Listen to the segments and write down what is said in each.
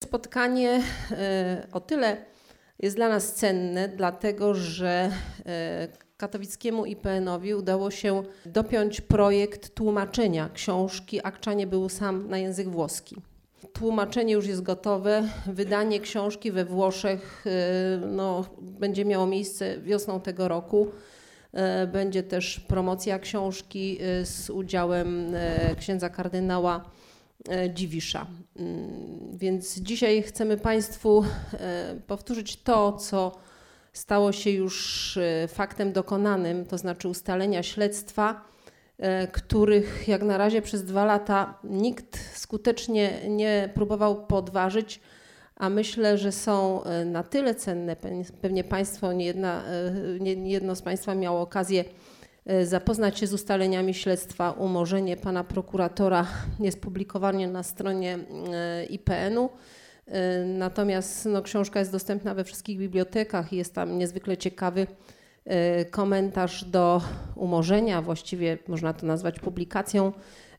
spotkanie o tyle jest dla nas cenne, dlatego że katowickiemu IPN-owi udało się dopiąć projekt tłumaczenia książki Akcza nie był sam na język włoski. Tłumaczenie już jest gotowe, wydanie książki we Włoszech będzie miało miejsce wiosną tego roku. Będzie też promocja książki z udziałem księdza kardynała Dziwisza. Więc dzisiaj chcemy Państwu powtórzyć to, co stało się już faktem dokonanym, to znaczy ustalenia śledztwa, których jak na razie przez 2 lata nikt skutecznie nie próbował podważyć, a myślę, że są na tyle cenne, pewnie Państwo, nie jedno z Państwa miało okazję zapoznać się z ustaleniami śledztwa. Umorzenie pana prokuratora jest publikowane na stronie IPN-u, natomiast książka jest dostępna we wszystkich bibliotekach i jest tam niezwykle ciekawy komentarz do umorzenia, właściwie można to nazwać publikacją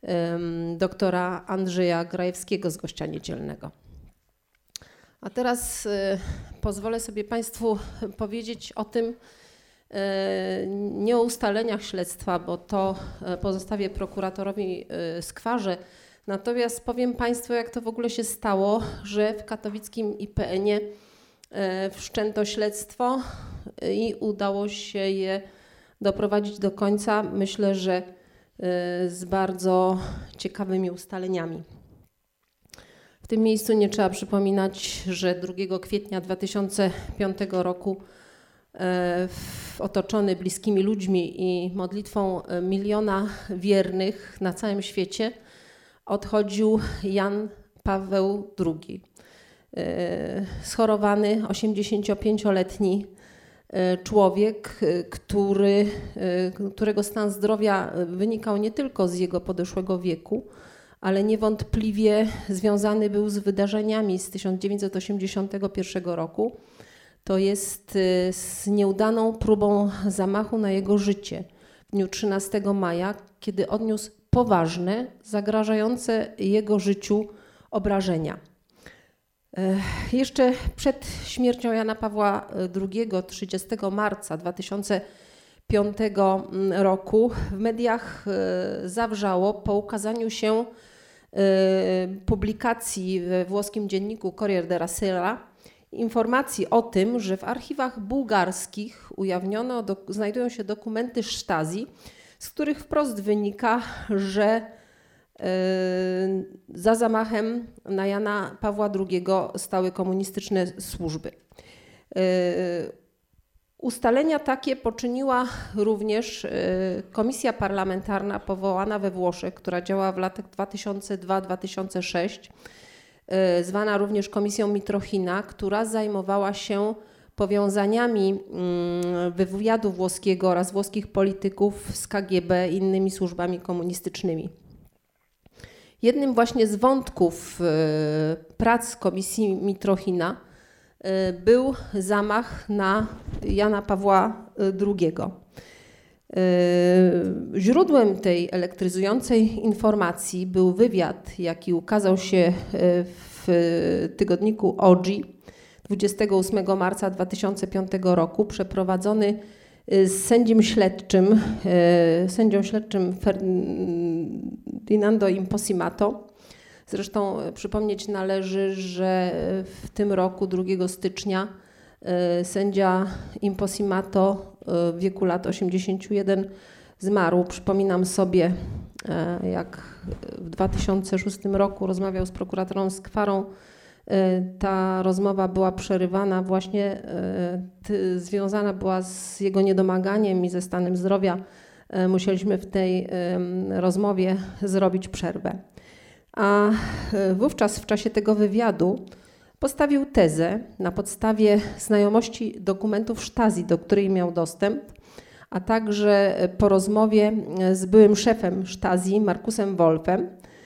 doktora Andrzeja Grajewskiego z Gościa Niedzielnego. A teraz pozwolę sobie Państwu powiedzieć o tym, nie o ustaleniach śledztwa, bo to pozostawię prokuratorowi Skwarze, natomiast powiem Państwu, jak to w ogóle się stało, że w katowickim IPN-ie wszczęto śledztwo i udało się je doprowadzić do końca, myślę, że z bardzo ciekawymi ustaleniami. W tym miejscu nie trzeba przypominać, że 2 kwietnia 2005 roku otoczony bliskimi ludźmi i modlitwą 1 miliona wiernych na całym świecie odchodził Jan Paweł II. Schorowany 85-letni człowiek, którego stan zdrowia wynikał nie tylko z jego podeszłego wieku, ale niewątpliwie związany był z wydarzeniami z 1981 roku. To jest z nieudaną próbą zamachu na jego życie w dniu 13 maja, kiedy odniósł poważne, zagrażające jego życiu obrażenia. Jeszcze przed śmiercią Jana Pawła II 30 marca 2005 roku w mediach zawrzało po ukazaniu się publikacji we włoskim dzienniku Corriere della Sera informacji o tym, że w archiwach bułgarskich znajdują się dokumenty Stasi, z których wprost wynika, że za zamachem na Jana Pawła II stały komunistyczne służby. Ustalenia takie poczyniła również komisja parlamentarna powołana we Włoszech, która działała w latach 2002-2006, zwana również komisją Mitrochina, która zajmowała się powiązaniami wywiadu włoskiego oraz włoskich polityków z KGB i innymi służbami komunistycznymi. Jednym właśnie z wątków prac komisji Mitrochina był zamach na Jana Pawła II. Źródłem tej elektryzującej informacji był wywiad, jaki ukazał się w tygodniku OGI 28 marca 2005 roku, przeprowadzony z sędzią śledczym Ferdinando Imposimato. Zresztą przypomnieć należy, że w tym roku 2 stycznia sędzia Imposimato w wieku lat 81 zmarł. Przypominam sobie, jak w 2006 roku rozmawiał z prokuratorem Skwarą. Ta rozmowa była przerywana właśnie, związana była z jego niedomaganiem i ze stanem zdrowia. Musieliśmy w tej rozmowie zrobić przerwę. A wówczas w czasie tego wywiadu postawił tezę na podstawie znajomości dokumentów Stasi, do której miał dostęp, a także po rozmowie z byłym szefem Stasi, Markusem Wolfem,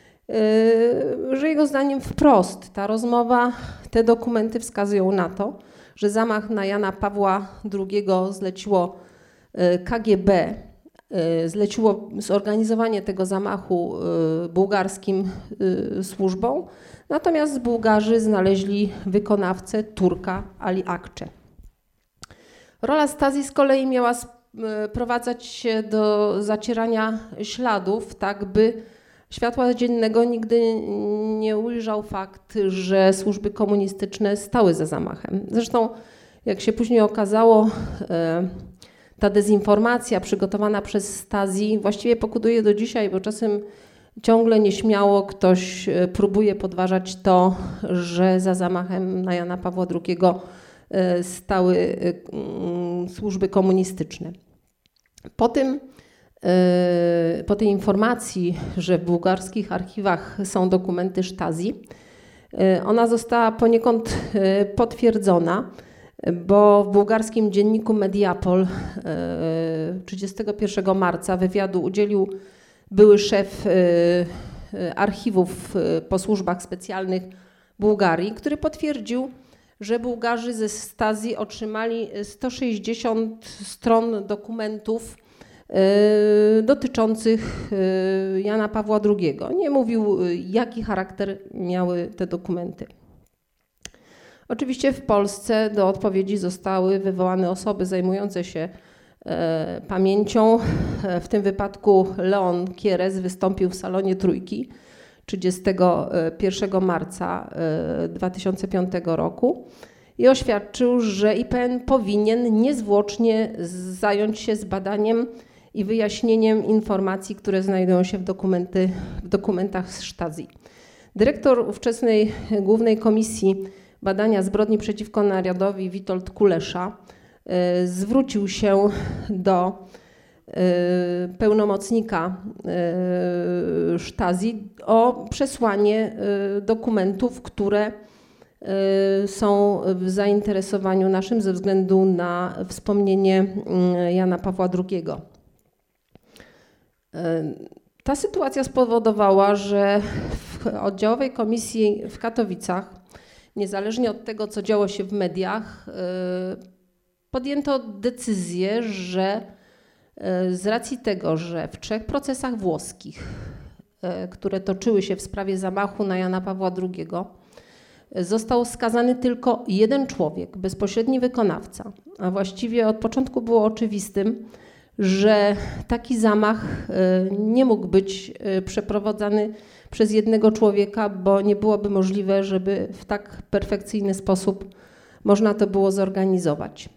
że jego zdaniem wprost ta rozmowa, te dokumenty wskazują na to, że zamach na Jana Pawła II zleciło KGB, zleciło zorganizowanie tego zamachu bułgarskim służbom, natomiast Bułgarzy znaleźli wykonawcę, Turka Ali Akcze. Rola Stasi z kolei miała sprowadzać się do zacierania śladów, tak by światła dziennego nigdy nie ujrzał fakt, że służby komunistyczne stały za zamachem. Zresztą, jak się później okazało, ta dezinformacja przygotowana przez Stasi właściwie pokutuje do dzisiaj, bo czasem ciągle nieśmiało ktoś próbuje podważać to, że za zamachem na Jana Pawła II stały służby komunistyczne. Po tej informacji, że w bułgarskich archiwach są dokumenty Stasi, ona została poniekąd potwierdzona, bo w bułgarskim dzienniku Mediapol 31 marca wywiadu udzielił były szef archiwów po służbach specjalnych Bułgarii, który potwierdził, że Bułgarzy ze Stasi otrzymali 160 stron dokumentów dotyczących Jana Pawła II. Nie mówił, jaki charakter miały te dokumenty. Oczywiście w Polsce do odpowiedzi zostały wywołane osoby zajmujące się pamięcią. W tym wypadku Leon Kieres wystąpił w salonie Trójki 31 marca 2005 roku i oświadczył, że IPN powinien niezwłocznie zająć się zbadaniem i wyjaśnieniem informacji, które znajdują się w dokumentach z Stasi. Dyrektor ówczesnej Głównej Komisji Badania Zbrodni przeciwko Narodowi Witold Kulesza zwrócił się do pełnomocnika Stasi o przesłanie dokumentów, które są w zainteresowaniu naszym ze względu na wspomnienie Jana Pawła II. Ta sytuacja spowodowała, że w oddziałowej komisji w Katowicach, niezależnie od tego, co działo się w mediach, podjęto decyzję, że z racji tego, że w 3 procesach włoskich, które toczyły się w sprawie zamachu na Jana Pawła II, został skazany tylko jeden człowiek, bezpośredni wykonawca, a właściwie od początku było oczywistym, że taki zamach nie mógł być przeprowadzany przez jednego człowieka, bo nie byłoby możliwe, żeby w tak perfekcyjny sposób można to było zorganizować.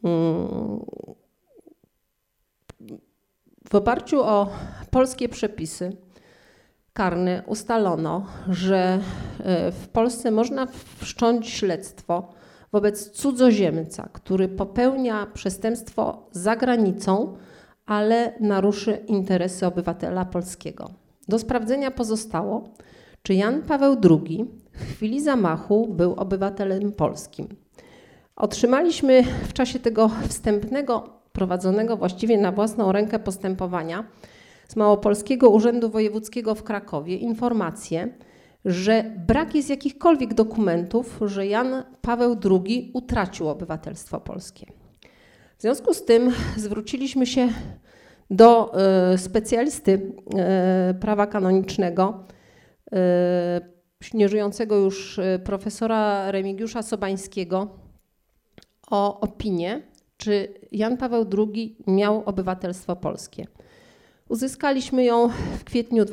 W oparciu o polskie przepisy karne ustalono, że w Polsce można wszcząć śledztwo wobec cudzoziemca, który popełnia przestępstwo za granicą, ale naruszy interesy obywatela polskiego. Do sprawdzenia pozostało, czy Jan Paweł II w chwili zamachu był obywatelem polskim. Otrzymaliśmy w czasie tego wstępnego, prowadzonego właściwie na własną rękę postępowania z Małopolskiego Urzędu Wojewódzkiego w Krakowie informację, że brak jest jakichkolwiek dokumentów, że Jan Paweł II utracił obywatelstwo polskie. W związku z tym zwróciliśmy się do specjalisty prawa kanonicznego, nieżyjącego już profesora Remigiusza Sobańskiego, o opinię, czy Jan Paweł II miał obywatelstwo polskie. Uzyskaliśmy ją w kwietniu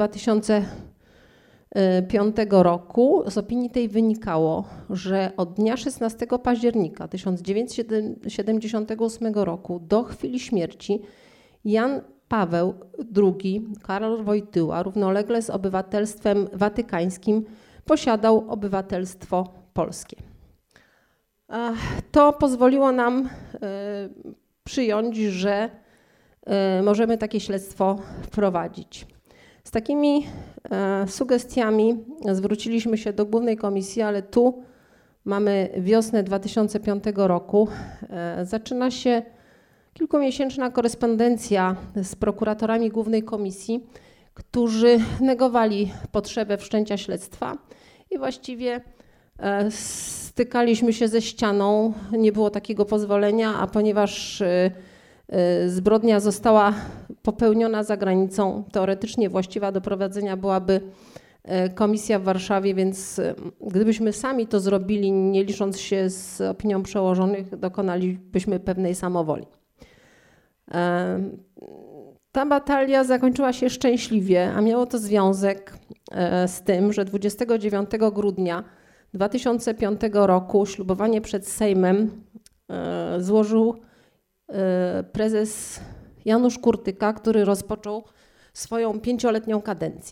2005 roku. Z opinii tej wynikało, że od dnia 16 października 1978 roku do chwili śmierci Jan Paweł II, Karol Wojtyła, równolegle z obywatelstwem watykańskim, posiadał obywatelstwo polskie. To pozwoliło nam przyjąć, że możemy takie śledztwo prowadzić. Z takimi sugestiami zwróciliśmy się do Głównej Komisji, ale tu mamy wiosnę 2005 roku. Zaczyna się kilkumiesięczna korespondencja z prokuratorami Głównej Komisji, którzy negowali potrzebę wszczęcia śledztwa i właściwie stykaliśmy się ze ścianą, nie było takiego pozwolenia, a ponieważ zbrodnia została popełniona za granicą, teoretycznie właściwa do prowadzenia byłaby komisja w Warszawie, więc gdybyśmy sami to zrobili, nie licząc się z opinią przełożonych, dokonalibyśmy pewnej samowoli. Ta batalia zakończyła się szczęśliwie, a miało to związek z tym, że 29 grudnia 2005 roku ślubowanie przed Sejmem złożył prezes Janusz Kurtyka, który rozpoczął swoją 5-letnią kadencję.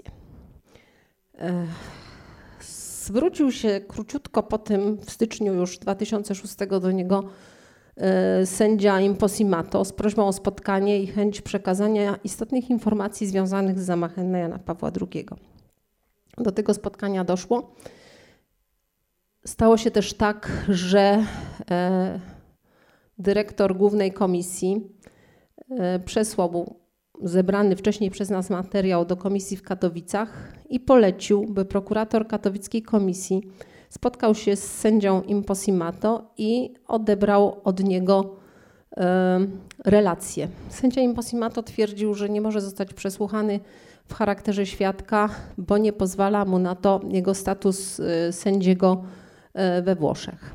Zwrócił się króciutko po tym, w styczniu już 2006 do niego sędzia Imposimato z prośbą o spotkanie i chęć przekazania istotnych informacji związanych z zamachem na Jana Pawła II. Do tego spotkania doszło. Stało się też tak, że dyrektor głównej komisji przesłał zebrany wcześniej przez nas materiał do komisji w Katowicach i polecił, by prokurator katowickiej komisji spotkał się z sędzią Imposimato i odebrał od niego relację. Sędzia Imposimato twierdził, że nie może zostać przesłuchany w charakterze świadka, bo nie pozwala mu na to jego status sędziego we Włoszech.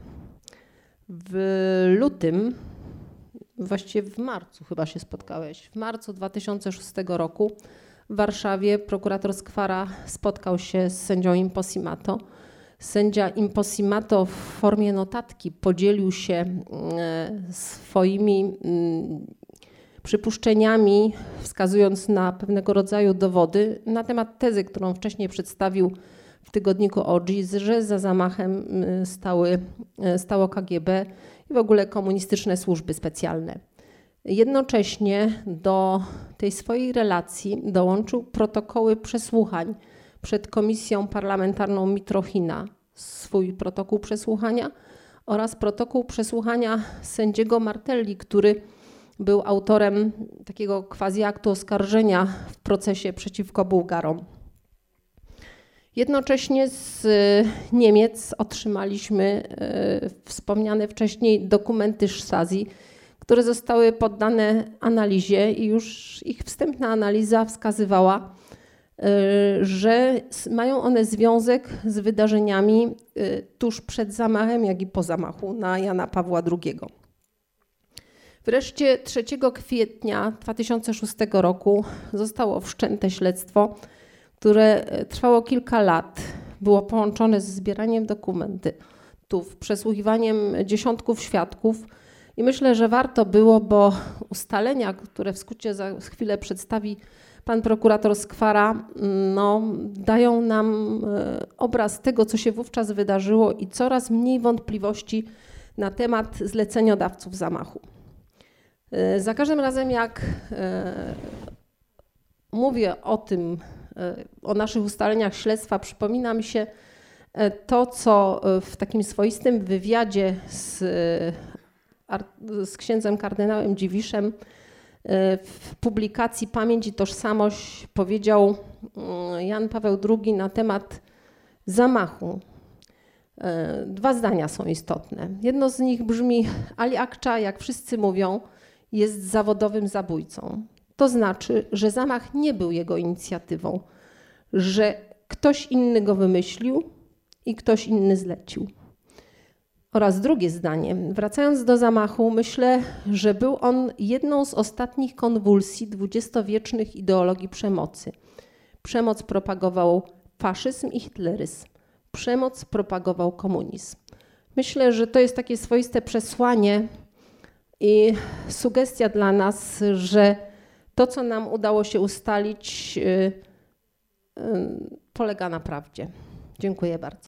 W lutym, właściwie w marcu chyba się spotkałeś, w marcu 2006 roku w Warszawie prokurator Skwara spotkał się z sędzią Imposimato. Sędzia Imposimato w formie notatki podzielił się swoimi przypuszczeniami, wskazując na pewnego rodzaju dowody na temat tezy, którą wcześniej przedstawił w tygodniku OGIS, że za zamachem stało KGB i w ogóle komunistyczne służby specjalne. Jednocześnie do tej swojej relacji dołączył protokoły przesłuchań przed Komisją Parlamentarną Mitrochina, swój protokół przesłuchania oraz protokół przesłuchania sędziego Martelli, który był autorem takiego quasi-aktu oskarżenia w procesie przeciwko Bułgarom. Jednocześnie z Niemiec otrzymaliśmy wspomniane wcześniej dokumenty Stasi, które zostały poddane analizie i już ich wstępna analiza wskazywała, że mają one związek z wydarzeniami tuż przed zamachem, jak i po zamachu na Jana Pawła II. Wreszcie 3 kwietnia 2006 roku zostało wszczęte śledztwo, które trwało kilka lat. Było połączone z zbieraniem dokumentów, przesłuchiwaniem dziesiątków świadków i myślę, że warto było, bo ustalenia, które w skrócie za chwilę przedstawi pan prokurator Skwara, dają nam obraz tego, co się wówczas wydarzyło i coraz mniej wątpliwości na temat zleceniodawców zamachu. Za każdym razem, jak mówię o tym, o naszych ustaleniach śledztwa, przypomina mi się to, co w takim swoistym wywiadzie z księdzem kardynałem Dziwiszem w publikacji Pamięć i Tożsamość powiedział Jan Paweł II na temat zamachu. 2 zdania są istotne. Jedno z nich brzmi: Ali Akcza, jak wszyscy mówią, jest zawodowym zabójcą. To znaczy, że zamach nie był jego inicjatywą, że ktoś inny go wymyślił i ktoś inny zlecił. Oraz drugie zdanie. Wracając do zamachu, myślę, że był on jedną z ostatnich konwulsji dwudziestowiecznych ideologii przemocy. Przemoc propagował faszyzm i hitleryzm. Przemoc propagował komunizm. Myślę, że to jest takie swoiste przesłanie i sugestia dla nas, że to, co nam udało się ustalić, polega na prawdzie. Dziękuję bardzo.